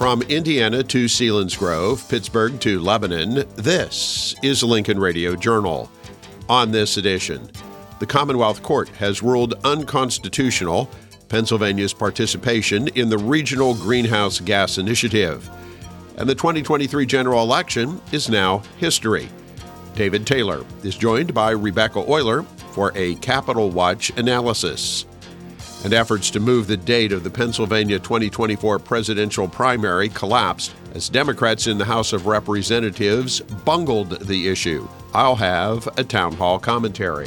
From Indiana to Selinsgrove, Pittsburgh to Lebanon, this is Lincoln Radio Journal. On this edition, the Commonwealth Court has ruled unconstitutional Pennsylvania's participation in the Regional Greenhouse Gas Initiative. And the 2023 general election is now history. David Taylor is joined by Rebecca Euler for a Capitol Watch analysis. And efforts to move the date of the Pennsylvania 2024 presidential primary collapsed as Democrats in the House of Representatives bungled the issue. I'll have a town hall commentary.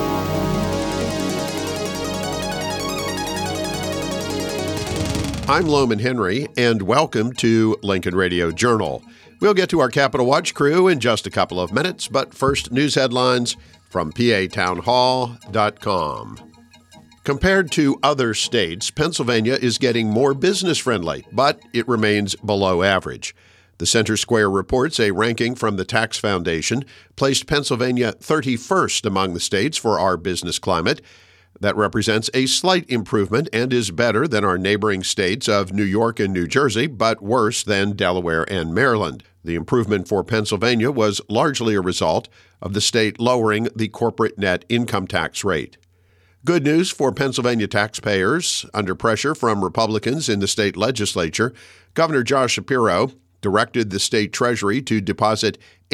I'm Loman Henry, and welcome to Lincoln Radio Journal. We'll get to our Capitol Watch crew in just a couple of minutes, but first, news headlines from PAtownhall.com. Compared to other states, Pennsylvania is getting more business-friendly, but it remains below average. The Center Square reports a ranking from the Tax Foundation placed Pennsylvania 31st among the states for our business climate. That represents a slight improvement and is better than our neighboring states of New York and New Jersey, but worse than Delaware and Maryland. The improvement for Pennsylvania was largely a result of the state lowering the corporate net income tax rate. Good news for Pennsylvania taxpayers. Under pressure from Republicans in the state legislature, Governor Josh Shapiro directed the state treasury to deposit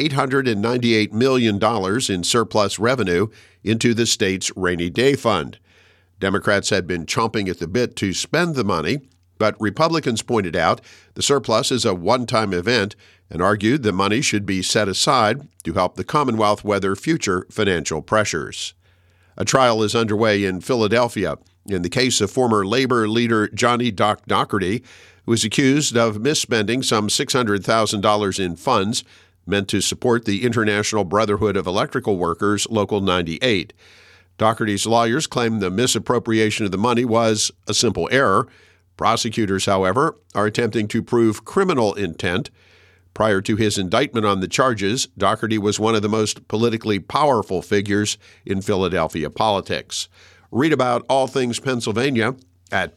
$898 million in surplus revenue into the state's rainy day fund. Democrats had been chomping at the bit to spend the money, but Republicans pointed out the surplus is a one-time event and argued the money should be set aside to help the Commonwealth weather future financial pressures. A trial is underway in Philadelphia in the case of former labor leader Johnny Doc Dougherty, who is accused of misspending some $600,000 in funds meant to support the International Brotherhood of Electrical Workers, Local 98. Dougherty's lawyers claim the misappropriation of the money was a simple error. Prosecutors, however, are attempting to prove criminal intent. Prior to his indictment on the charges, Dougherty was one of the most politically powerful figures in Philadelphia politics. Read about all things Pennsylvania at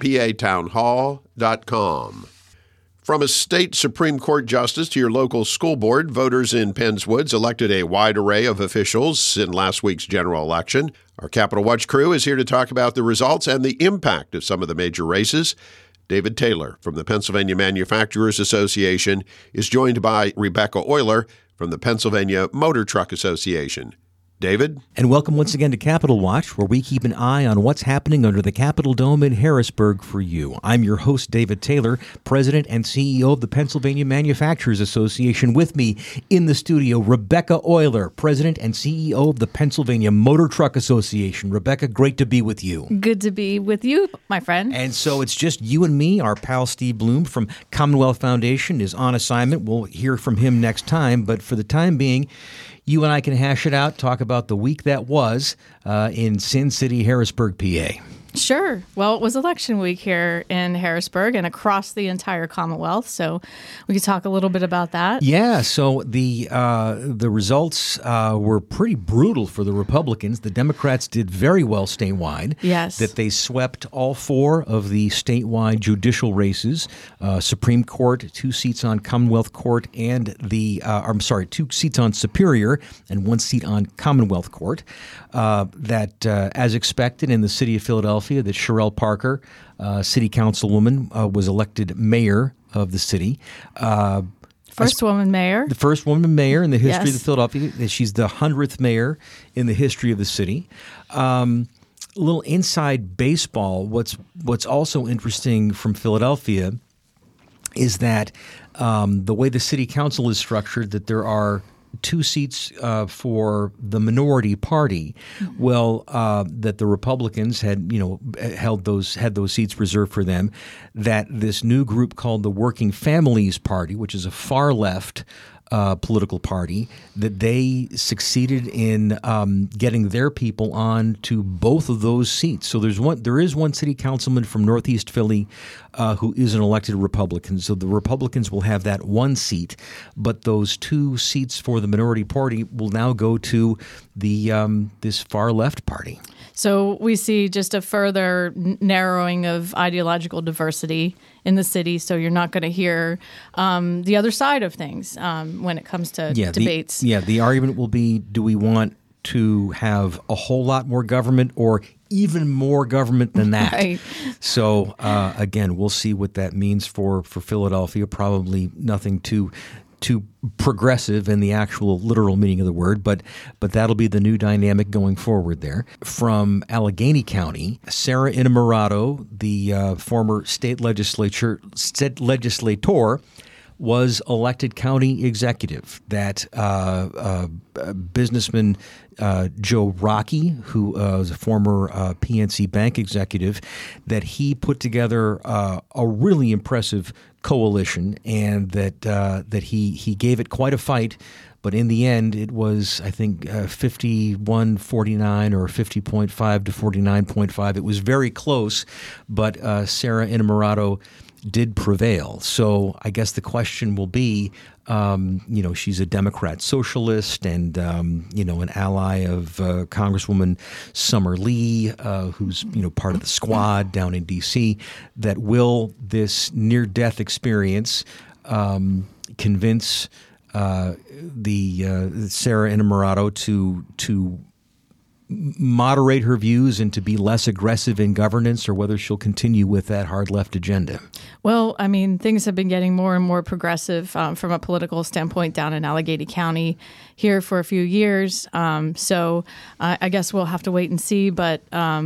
PAtownhall.com. From a state Supreme Court justice to your local school board, voters in Penns Woods elected a wide array of officials in last week's general election. Our Capitol Watch crew is here to talk about the results and the impact of some of the major races. David Taylor from the Pennsylvania Manufacturers Association is joined by Rebecca Euler from the Pennsylvania Motor Truck Association. David? And welcome once again to Capitol Watch, where we keep an eye on what's happening under the Capitol Dome in Harrisburg for you. I'm your host, David Taylor, President and CEO of the Pennsylvania Manufacturers Association. With me in the studio, Rebecca Euler, President and CEO of the Pennsylvania Motor Truck Association. Rebecca, great to be with you. Good to be with you, my friend. And so it's just you and me. Our pal Steve Bloom from Commonwealth Foundation is on assignment. We'll hear from him next time, but for the time being, you and I can hash it out, talk about the week that was in Sin City, Harrisburg, PA. Sure. Well, it was election week here in Harrisburg and across the entire Commonwealth, so we could talk a little bit about that. Yeah, so the results were pretty brutal for the Republicans. The Democrats did very well statewide. Yes. That they swept all four of the statewide judicial races, Supreme Court, 2 seats on Commonwealth Court, and 2 seats on Superior and 1 seat on Commonwealth Court. As expected in the city of Philadelphia, that Sherelle Parker, city councilwoman, was elected mayor of the city. First woman mayor. The first woman mayor in the history Yes. of Philadelphia. She's the 100th mayor in the history of the city. A little inside baseball, what's also interesting from Philadelphia is that the way the city council is structured, that there are 2 seats for the minority party. Well, that the Republicans had those seats reserved for them. That this new group called the Working Families Party, which is a far left political party, that they succeeded in getting their people on to both of those seats. So there is one city councilman from Northeast Philly who is an elected Republican. So the Republicans will have that 1 seat, but those 2 seats for the minority party will now go to the this far left party. So we see just a further narrowing of ideological diversity in the city. So you're not going to hear the other side of things when it comes to debates. The argument will be, do we want to have a whole lot more government or even more government than that? Right. So, again, we'll see what that means for Philadelphia. Probably nothing too progressive in the actual literal meaning of the word, but that'll be the new dynamic going forward there. From Allegheny County, Sarah Innamorato, the former state legislator, was elected county executive. That businessman Joe Rockey, who was a former PNC Bank executive, that he put together a really impressive coalition, and that he gave it quite a fight. But in the end, it was, I think, 51-49 or 50.5 to 49.5. It was very close, but Sarah Innamorato did prevail. So I guess the question will be, she's a Democrat socialist and, an ally of Congresswoman Summer Lee, who's, part of the squad down in D.C., that will this near-death experience convince the Sarah Innamorato to moderate her views and to be less aggressive in governance, or whether she'll continue with that hard left agenda? Well, I mean, things have been getting more and more progressive from a political standpoint down in Allegheny County here for a few years. So I guess we'll have to wait and see. But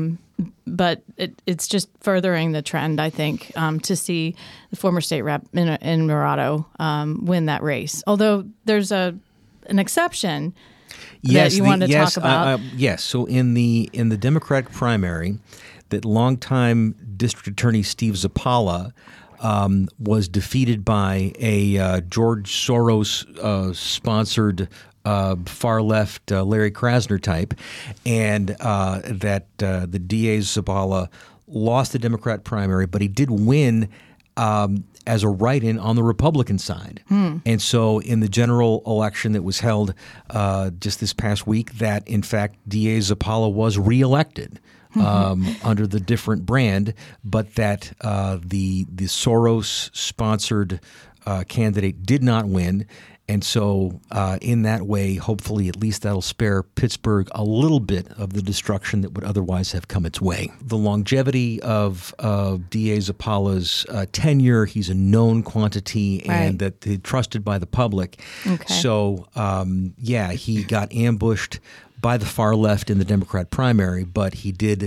it's just furthering the trend, I think, to see the former state rep Innamorato win that race. Although there's an exception. Yes, that you wanted to talk about. Yes. So in the Democratic primary, that longtime District Attorney Steve Zappala was defeated by a George Soros sponsored far left Larry Krasner type, and that the DA Zappala lost the Democrat primary, but he did win as a write-in on the Republican side. And so in the general election that was held just this past week, that in fact DA Zappala was reelected under the different brand, but that the Soros-sponsored candidate did not win. And so in that way, hopefully at least that'll spare Pittsburgh a little bit of the destruction that would otherwise have come its way. The longevity of D.A. Zappala's tenure, he's a known quantity, and that he's trusted by the public. Okay. So, he got ambushed by the far left in the Democrat primary, but he did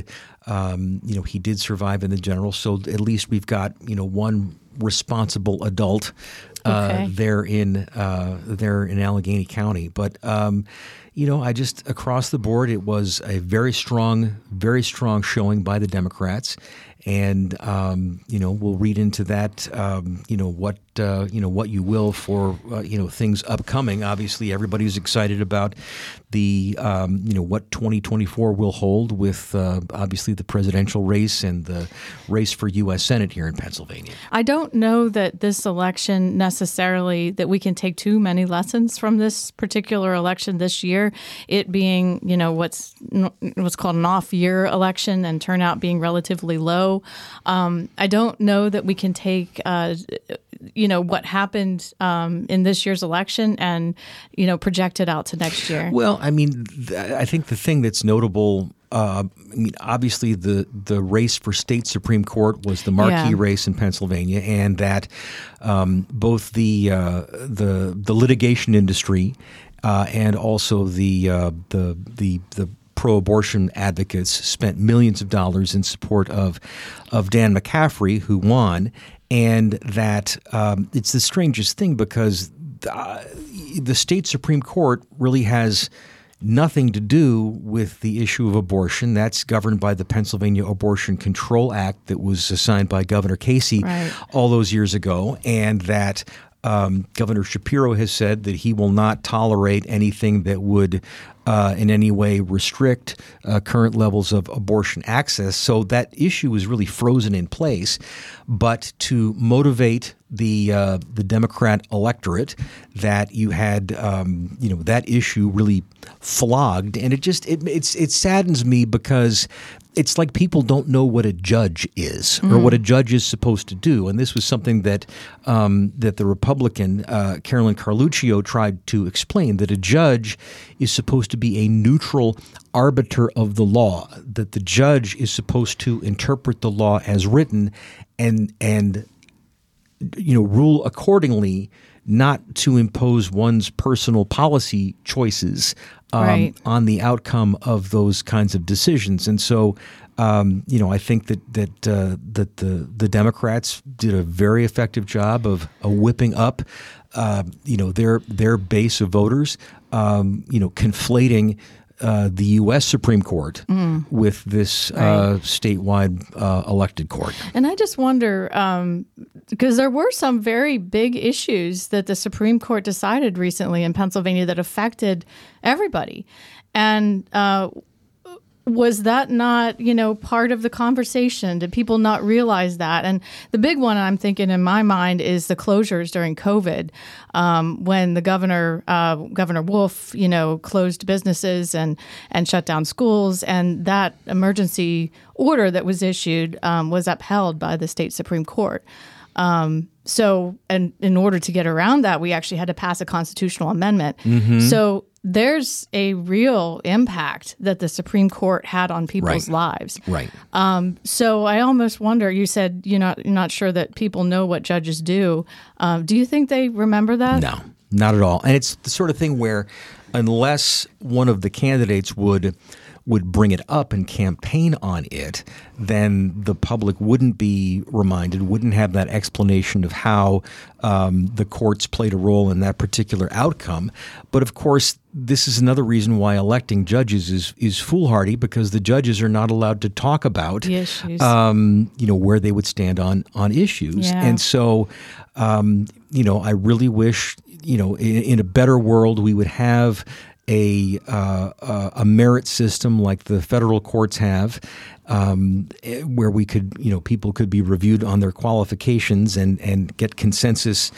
survive in the general. So at least we've got, one responsible adult there in Allegheny County. But I just across the board, it was a very strong showing by the Democrats, and we'll read into that what you will for things upcoming. Obviously, everybody's excited about the what 2024 will hold with obviously the presidential race and the race for U.S. Senate here in Pennsylvania. I don't know that this election necessarily that we can take too many lessons from this particular election this year. It being what's called an off-year election and turnout being relatively low. I don't know that we can take what happened in this year's election and project it out to next year. Well, I mean, I think the thing that's notable. Obviously, the race for state Supreme Court was the marquee race in Pennsylvania, and that both the litigation industry and also the pro-abortion advocates spent millions of dollars in support of Dan McCaffrey, who won, and that it's the strangest thing because the state Supreme Court really has nothing to do with the issue of abortion. That's governed by the Pennsylvania Abortion Control Act that was signed by Governor Casey all those years ago, and that Governor Shapiro has said that he will not tolerate anything that would in any way restrict current levels of abortion access. So that issue is really frozen in place. But to motivate the Democrat electorate, that you had that issue really flogged, and it saddens me because it's like people don't know what a judge is or what a judge is supposed to do. And this was something that that the Republican Carolyn Carluccio tried to explain, that a judge is supposed to be a neutral arbiter of the law, that the judge is supposed to interpret the law as written and rule accordingly, not to impose one's personal policy choices on the outcome of those kinds of decisions. And so, I think that the Democrats did a very effective job of whipping up, their base of voters, conflating the U.S. Supreme Court with this statewide elected court. And I just wonder, because there were some very big issues that the Supreme Court decided recently in Pennsylvania that affected everybody. And was that not, part of the conversation? Did people not realize that? And the big one I'm thinking in my mind is the closures during COVID, when the Governor Wolf, closed businesses and shut down schools, and that emergency order that was issued was upheld by the state Supreme Court. So, and in order to get around that, we actually had to pass a constitutional amendment. So there's a real impact that the Supreme Court had on people's lives. Right. So I almost wonder, you said you're not sure that people know what judges do. Do you think they remember that? No, not at all. And it's the sort of thing where unless one of the candidates would bring it up and campaign on it, then the public wouldn't be reminded, wouldn't have that explanation of how the courts played a role in that particular outcome. But of course, this is another reason why electing judges is foolhardy, because the judges are not allowed to talk about the issues. Where they would stand on issues. Yeah. And so, I really wish, in a better world, we would have a merit system like the federal courts have, where we could, people could be reviewed on their qualifications and get consensus,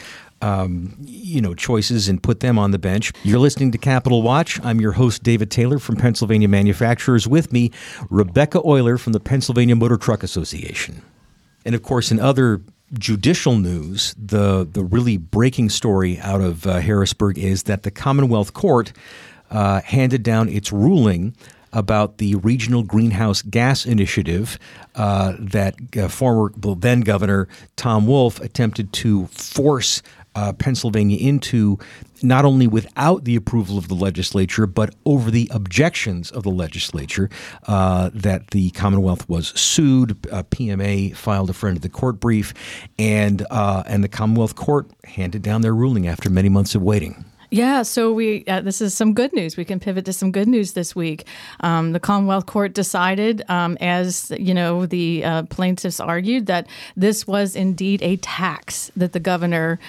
choices and put them on the bench. You're listening to Capitol Watch. I'm your host, David Taylor from Pennsylvania Manufacturers. With me, Rebecca Euler from the Pennsylvania Motor Truck Association. And of course, in other judicial news, the really breaking story out of Harrisburg is that the Commonwealth Court handed down its ruling about the Regional Greenhouse Gas Initiative that former then Governor Tom Wolf attempted to force Pennsylvania into, not only without the approval of the legislature, but over the objections of the legislature, that the Commonwealth was sued. PMA filed a friend of the court brief, and the Commonwealth Court handed down their ruling after many months of waiting. Yeah, so this is some good news. We can pivot to some good news this week. The Commonwealth Court decided, as the plaintiffs argued, that this was indeed a tax that the governor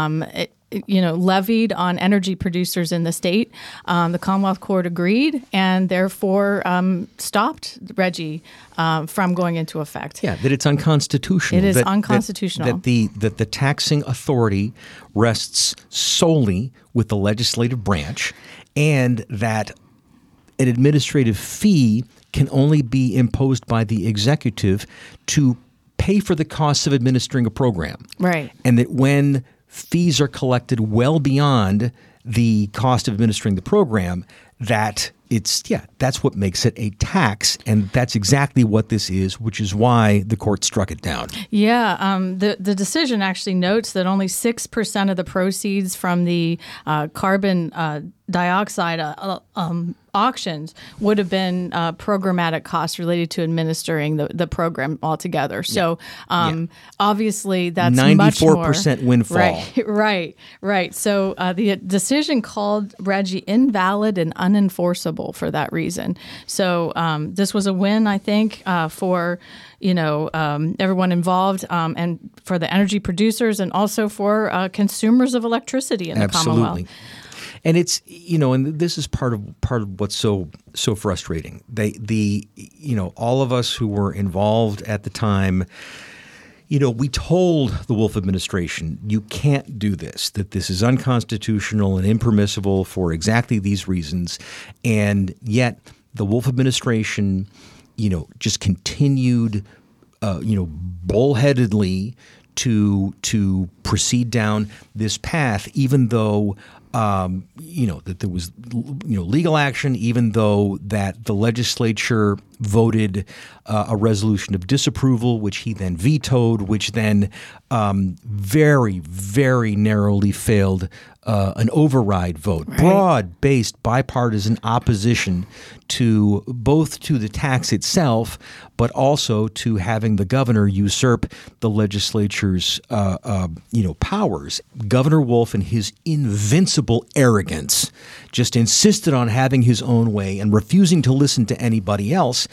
levied on energy producers in the state. The Commonwealth Court agreed and therefore stopped RGGI from going into effect. Yeah, that it's unconstitutional. It is unconstitutional. That the taxing authority rests solely with the legislative branch, and that an administrative fee can only be imposed by the executive to pay for the costs of administering a program. Right. And that when fees are collected well beyond the cost of administering the program, that's what makes it a tax, and that's exactly what this is, which is why the court struck it down. Yeah, the decision actually notes that only 6% of the proceeds from the carbon dioxide auctions would have been programmatic costs related to administering the program altogether. So obviously that's 94% windfall. Right. So the decision called RGGI invalid and unenforceable for that reason. So this was a win, I think, for everyone involved, and for the energy producers, and also for consumers of electricity in the Commonwealth. And it's, and this is part of what's so frustrating. All of us who were involved at the time, we told the Wolf administration, you can't do this, that this is unconstitutional and impermissible for exactly these reasons. And yet the Wolf administration, just continued, bullheadedly to proceed down this path, even though that there was, legal action, even though that the legislature voted a resolution of disapproval, which he then vetoed, which then very, very narrowly failed an override vote. Right. Broad-based bipartisan opposition to both to the tax itself, but also to having the governor usurp the legislature's powers. Governor Wolf, in his invincible arrogance, just insisted on having his own way and refusing to listen to anybody else.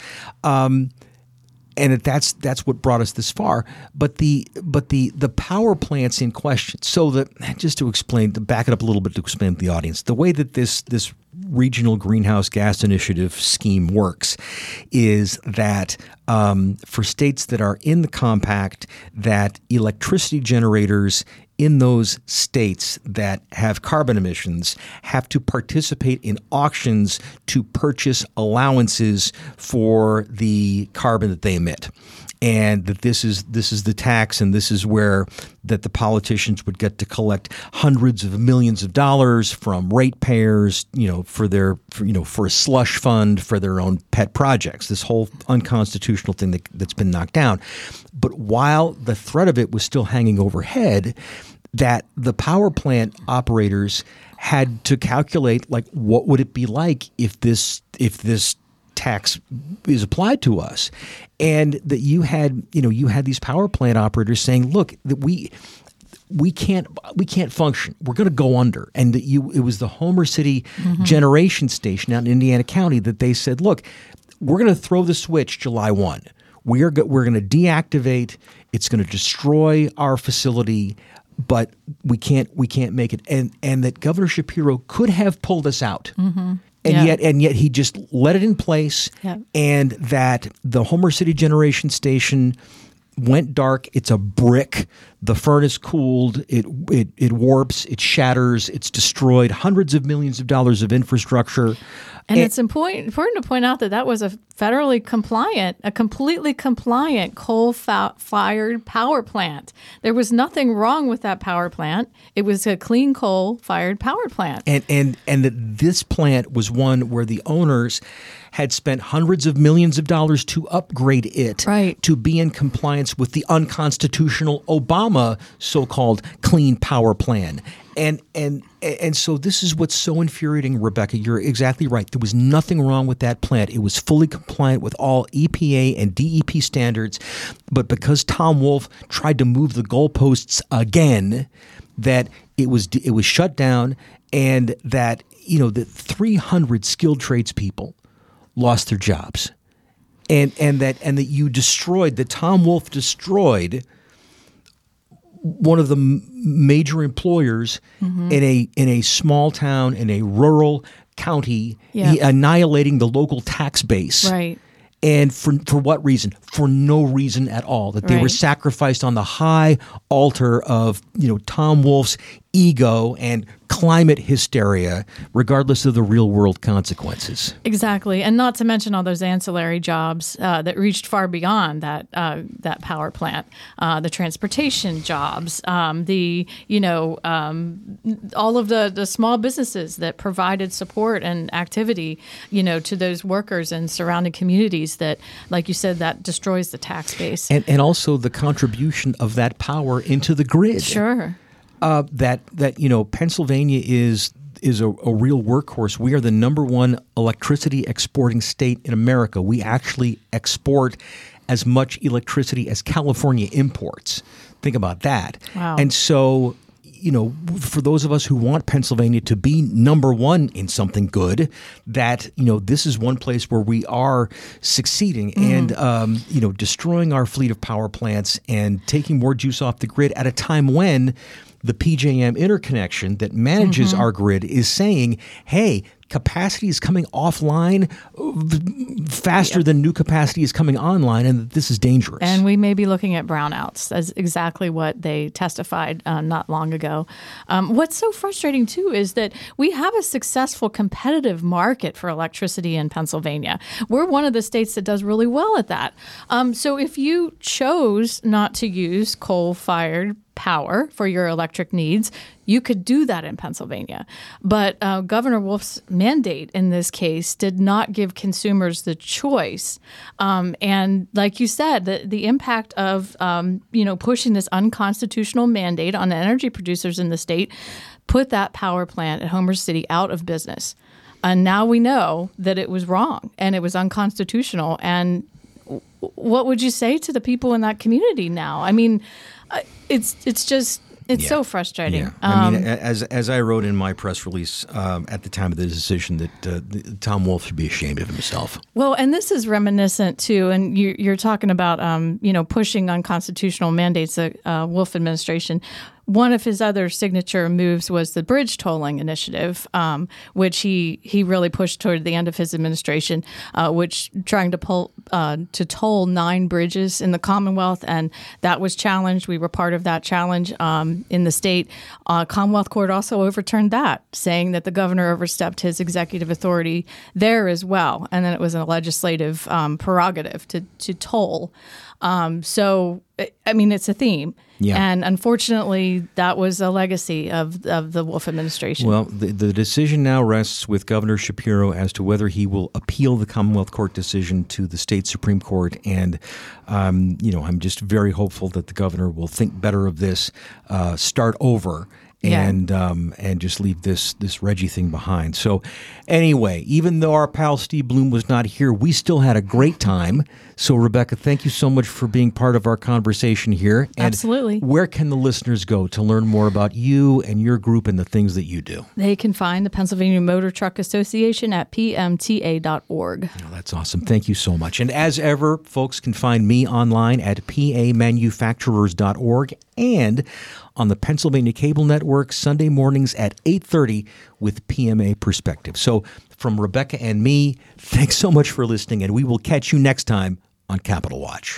And that's what brought us this far. But the power plants in question. So just to back it up a little bit to explain to the audience, the way that this regional greenhouse gas initiative scheme works is that for states that are in the compact, that electricity generators in those states that have carbon emissions have to participate in auctions to purchase allowances for the carbon that they emit. And that this is the tax, and this is where that the politicians would get to collect hundreds of millions of dollars from ratepayers, for a slush fund for their own pet projects. This whole unconstitutional thing that's been knocked down. But while the threat of it was still hanging overhead, that the power plant operators had to calculate, like, what would it be like if this tax is applied to us, and that you had these power plant operators saying, look, that we can't function. We're going to go under. And that it was the Homer City generation station out in Indiana County that they said, look, we're going to throw the switch July 1. We're going to deactivate. It's going to destroy our facility, but we can't make it. And that Governor Shapiro could have pulled us out. Mm-hmm. And yet he just let it in place, and that the Homer City generation station went dark. It's a brick. The furnace cooled. It warps. It shatters. It's destroyed. Hundreds of millions of dollars of infrastructure. And it's important to point out that was a completely compliant coal-fired power plant. There was nothing wrong with that power plant. It was a clean coal-fired power plant. And that this plant was one where the owners had spent hundreds of millions of dollars to upgrade it to be in compliance with the unconstitutional Obama so-called clean power plan. And so this is what's so infuriating, Rebecca. You're exactly right. There was nothing wrong with that plant. It was fully compliant with all EPA and DEP standards. But because Tom Wolf tried to move the goalposts again, that it was shut down, and that that 300 skilled tradespeople lost their jobs, and that Tom Wolf destroyed one of the major employers in a small town, in a rural county, annihilating the local tax base. Right. And for what reason? For no reason at all. That they were sacrificed on the high altar of Tom Wolf's ego and climate hysteria, regardless of the real world consequences. Exactly, and not to mention all those ancillary jobs that reached far beyond that power plant, the transportation jobs, all of the small businesses that provided support and activity, to those workers and surrounding communities. That, like you said, that destroys the tax base, and also the contribution of that power into the grid. Sure. That Pennsylvania is a real workhorse. We are the number one electricity exporting state in America. We actually export as much electricity as California imports. Think about that. Wow. And so, for those of us who want Pennsylvania to be number one in something good, that, this is one place where we are succeeding and, destroying our fleet of power plants and taking more juice off the grid at a time when the PJM interconnection that manages our grid is saying, hey, capacity is coming offline faster than new capacity is coming online, and that this is dangerous. And we may be looking at brownouts, as exactly what they testified not long ago. What's so frustrating, too, is that we have a successful competitive market for electricity in Pennsylvania. We're one of the states that does really well at that. So if you chose not to use coal-fired power for your electric needs, you could do that in Pennsylvania. But Governor Wolf's mandate in this case did not give consumers the choice. And like you said, the impact of pushing this unconstitutional mandate on energy producers in the state put that power plant at Homer City out of business. And now we know that it was wrong and it was unconstitutional. And what would you say to the people in that community now? I mean, it's so frustrating. Yeah. I mean, as I wrote in my press release at the time of the decision, that Tom Wolf should be ashamed of himself. Well, and this is reminiscent too, and you're talking about pushing unconstitutional mandates. The Wolf administration. One of his other signature moves was the bridge tolling initiative, which he really pushed toward the end of his administration, which trying to toll 9 bridges in the Commonwealth, and that was challenged. We were part of that challenge in the state. Commonwealth Court also overturned that, saying that the governor overstepped his executive authority there as well, and then it was a legislative prerogative to toll. So, I mean, it's a theme. Yeah. And unfortunately, that was a legacy of the Wolf administration. Well, the decision now rests with Governor Shapiro as to whether he will appeal the Commonwealth Court decision to the state Supreme Court. And, I'm just very hopeful that the governor will think better of this, start over, and just leave this Reggie thing behind. So anyway, even though our pal Steve Bloom was not here, we still had a great time. So Rebecca, thank you so much for being part of our conversation here. And absolutely. Where can the listeners go to learn more about you and your group and the things that you do? They can find the Pennsylvania Motor Truck Association at pmta.org. Oh, that's awesome. Thank you so much. And as ever, folks can find me online at pamanufacturers.org and on the Pennsylvania Cable Network Sunday mornings at 8:30 with PMA Perspective. So from Rebecca and me, thanks so much for listening, and we will catch you next time on Capitol Watch.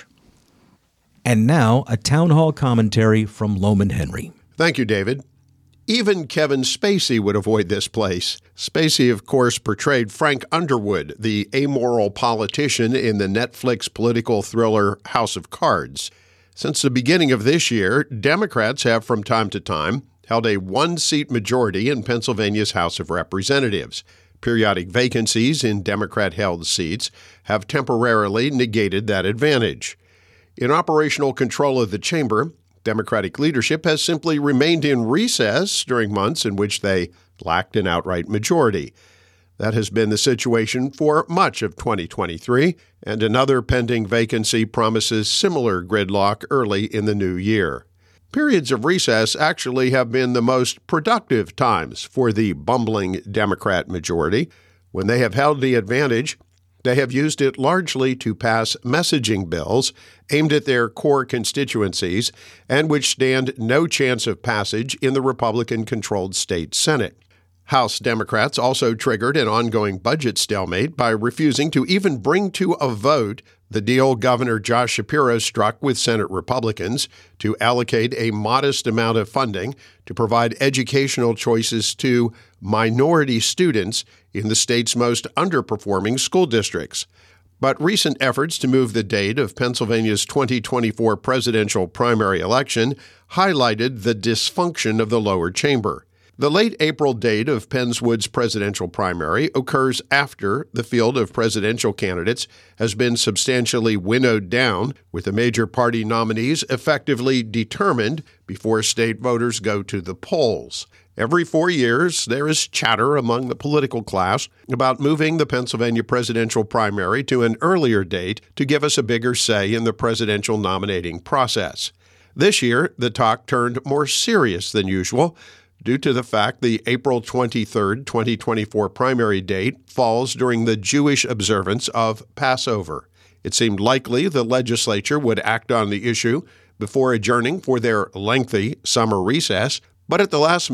And now, a town hall commentary from Loman Henry. Thank you, David. Even Kevin Spacey would avoid this place. Spacey, of course, portrayed Frank Underwood, the amoral politician in the Netflix political thriller House of Cards. Since the beginning of this year, Democrats have from time to time held a one-seat majority in Pennsylvania's House of Representatives. Periodic vacancies in Democrat-held seats have temporarily negated that advantage. In operational control of the chamber, Democratic leadership has simply remained in recess during months in which they lacked an outright majority. That has been the situation for much of 2023, and another pending vacancy promises similar gridlock early in the new year. Periods of recess actually have been the most productive times for the bumbling Democrat majority. When they have held the advantage, they have used it largely to pass messaging bills aimed at their core constituencies and which stand no chance of passage in the Republican-controlled state Senate. House Democrats also triggered an ongoing budget stalemate by refusing to even bring to a vote the deal Governor Josh Shapiro struck with Senate Republicans to allocate a modest amount of funding to provide educational choices to minority students in the state's most underperforming school districts. But recent efforts to move the date of Pennsylvania's 2024 presidential primary election highlighted the dysfunction of the lower chamber. The late April date of Pennswood's presidential primary occurs after the field of presidential candidates has been substantially winnowed down, with the major party nominees effectively determined before state voters go to the polls. Every 4 years, there is chatter among the political class about moving the Pennsylvania presidential primary to an earlier date to give us a bigger say in the presidential nominating process. This year, the talk turned more serious than usual, due to the fact the April 23, 2024 primary date falls during the Jewish observance of Passover. It seemed likely the legislature would act on the issue before adjourning for their lengthy summer recess, but at the last minute,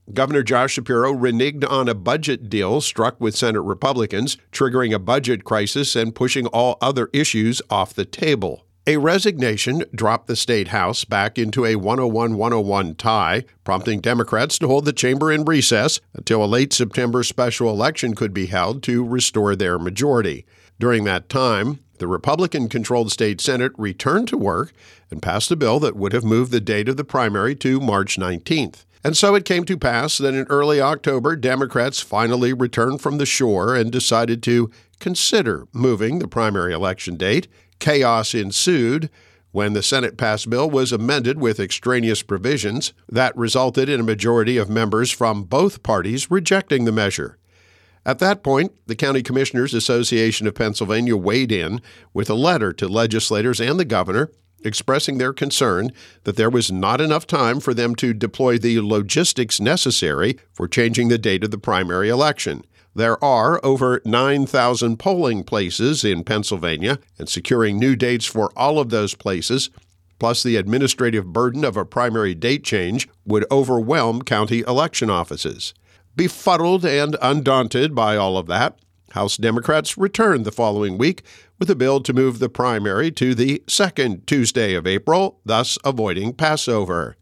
Governor Josh Shapiro reneged on a budget deal struck with Senate Republicans, triggering a budget crisis and pushing all other issues off the table. A resignation dropped the state House back into a 101-101 tie, prompting Democrats to hold the chamber in recess until a late September special election could be held to restore their majority. During that time, the Republican-controlled state Senate returned to work and passed a bill that would have moved the date of the primary to March 19th. And so it came to pass that in early October, Democrats finally returned from the shore and decided to consider moving the primary election date. Chaos ensued when the Senate passed bill was amended with extraneous provisions that resulted in a majority of members from both parties rejecting the measure. At that point, the County Commissioners Association of Pennsylvania weighed in with a letter to legislators and the governor expressing their concern that there was not enough time for them to deploy the logistics necessary for changing the date of the primary election. There are over 9,000 polling places in Pennsylvania, and securing new dates for all of those places, plus the administrative burden of a primary date change, would overwhelm county election offices. Befuddled and undaunted by all of that, House Democrats returned the following week with a bill to move the primary to the second Tuesday of April, thus avoiding Passover.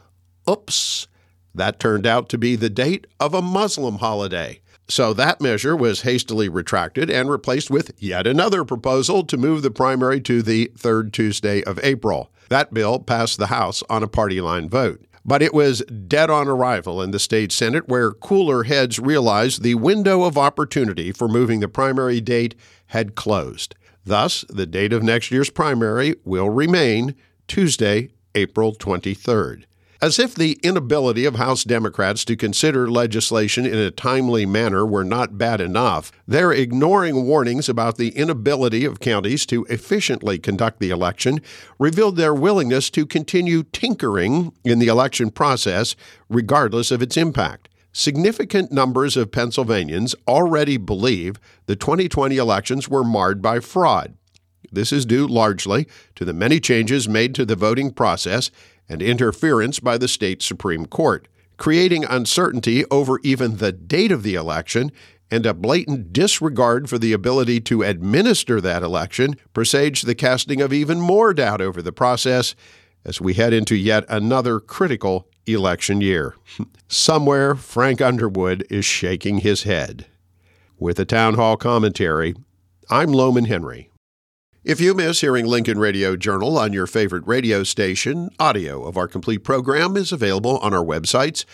Oops, that turned out to be the date of a Muslim holiday. So that measure was hastily retracted and replaced with yet another proposal to move the primary to the third Tuesday of April. That bill passed the House on a party line vote. But it was dead on arrival in the state Senate, where cooler heads realized the window of opportunity for moving the primary date had closed. Thus, the date of next year's primary will remain Tuesday, April 23rd. As if the inability of House Democrats to consider legislation in a timely manner were not bad enough, they're ignoring warnings about the inability of counties to efficiently conduct the election, revealed their willingness to continue tinkering in the election process, regardless of its impact. Significant numbers of Pennsylvanians already believe the 2020 elections were marred by fraud. This is due largely to the many changes made to the voting process and interference by the state Supreme Court, creating uncertainty over even the date of the election and a blatant disregard for the ability to administer that election presage the casting of even more doubt over the process as we head into yet another critical election year. Somewhere, Frank Underwood is shaking his head. With a town hall commentary, I'm Loman Henry. If you miss hearing Lincoln Radio Journal on your favorite radio station, audio of our complete program is available on our websites,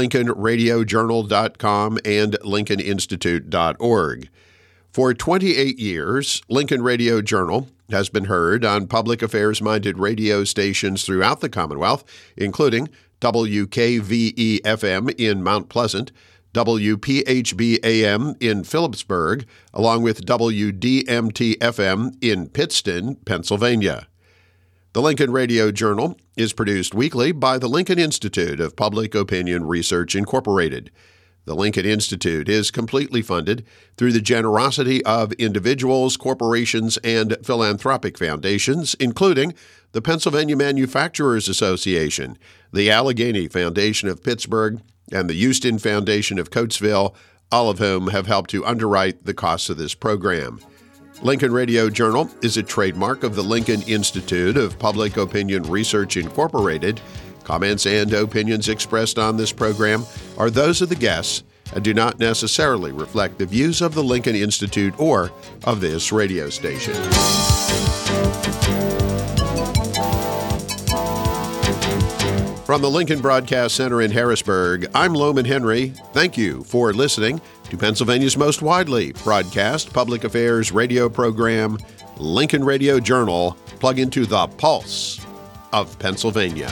lincolnradiojournal.com and lincolninstitute.org. For 28 years, Lincoln Radio Journal has been heard on public affairs-minded radio stations throughout the Commonwealth, including WKVE-FM in Mount Pleasant, WPHB-AM in Phillipsburg, along with WDMT-FM in Pittston, Pennsylvania. The Lincoln Radio Journal is produced weekly by the Lincoln Institute of Public Opinion Research, Incorporated. The Lincoln Institute is completely funded through the generosity of individuals, corporations, and philanthropic foundations, including the Pennsylvania Manufacturers Association, the Allegheny Foundation of Pittsburgh, and the Houston Foundation of Coatesville, all of whom have helped to underwrite the costs of this program. Lincoln Radio Journal is a trademark of the Lincoln Institute of Public Opinion Research, Incorporated. Comments and opinions expressed on this program are those of the guests and do not necessarily reflect the views of the Lincoln Institute or of this radio station. From the Lincoln Broadcast Center in Harrisburg, I'm Loman Henry. Thank you for listening to Pennsylvania's most widely broadcast public affairs radio program, Lincoln Radio Journal. Plug into the pulse of Pennsylvania.